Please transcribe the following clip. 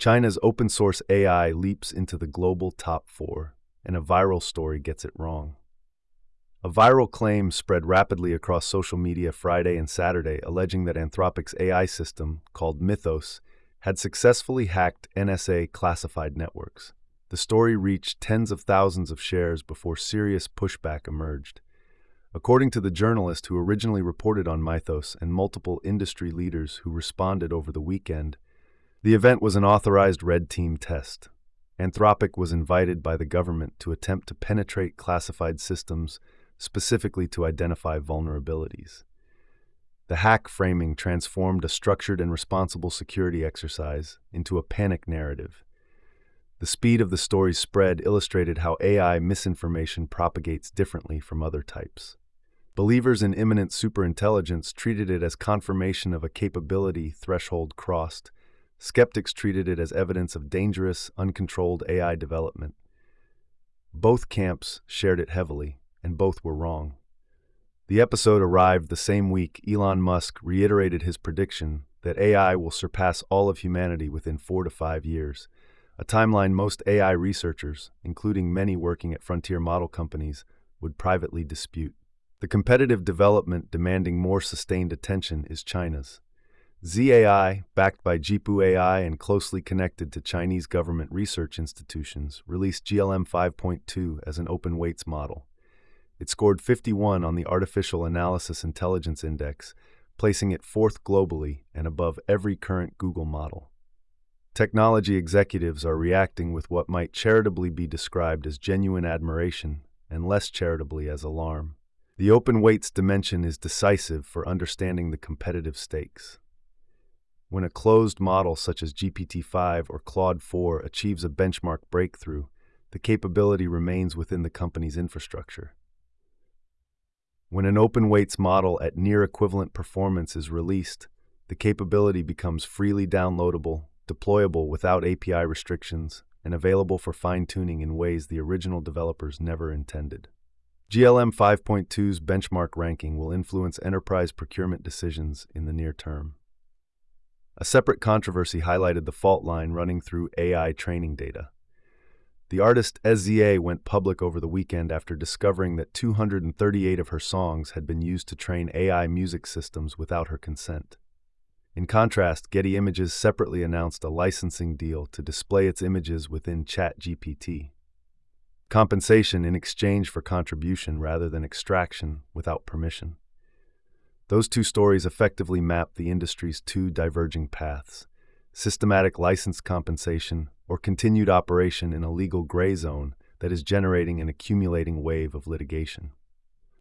China's open-source AI leaps into the global top 4, and a viral story gets it wrong. A viral claim spread rapidly across social media Friday and Saturday, alleging that Anthropic's AI system, called Mythos, had successfully hacked NSA classified networks. The story reached tens of thousands of shares before serious pushback emerged. According to the journalist who originally reported on Mythos and multiple industry leaders who responded over the weekend, the event was an authorized red team test. Anthropic was invited by the government to attempt to penetrate classified systems, specifically to identify vulnerabilities. The hack framing transformed a structured and responsible security exercise into a panic narrative. The speed of the story's spread illustrated how AI misinformation propagates differently from other types. Believers in imminent superintelligence treated it as confirmation of a capability threshold crossed. Skeptics treated it as evidence of dangerous, uncontrolled AI development. Both camps shared it heavily, and both were wrong. The episode arrived the same week Elon Musk reiterated his prediction that AI will surpass all of humanity within 4 to 5 years, a timeline most AI researchers, including many working at frontier model companies, would privately dispute. The competitive development demanding more sustained attention is China's. ZAI, backed by Jipu AI and closely connected to Chinese government research institutions, released GLM 5.2 as an open weights model. It scored 51 on the Artificial Analysis Intelligence Index, placing it 4th globally and above every current Google model. Technology executives are reacting with what might charitably be described as genuine admiration and less charitably as alarm. The open weights dimension is decisive for understanding the competitive stakes. When a closed model such as GPT-5 or Claude 4 achieves a benchmark breakthrough, the capability remains within the company's infrastructure. When an open weights model at near equivalent performance is released, the capability becomes freely downloadable, deployable without API restrictions, and available for fine-tuning in ways the original developers never intended. GLM 5.2's benchmark ranking will influence enterprise procurement decisions in the near term. A separate controversy highlighted the fault line running through AI training data. The artist SZA went public over the weekend after discovering that 238 of her songs had been used to train AI music systems without her consent. In contrast, Getty Images separately announced a licensing deal to display its images within ChatGPT. Compensation in exchange for contribution rather than extraction without permission. Those two stories effectively map the industry's two diverging paths: systematic license compensation or continued operation in a legal gray zone that is generating an accumulating wave of litigation.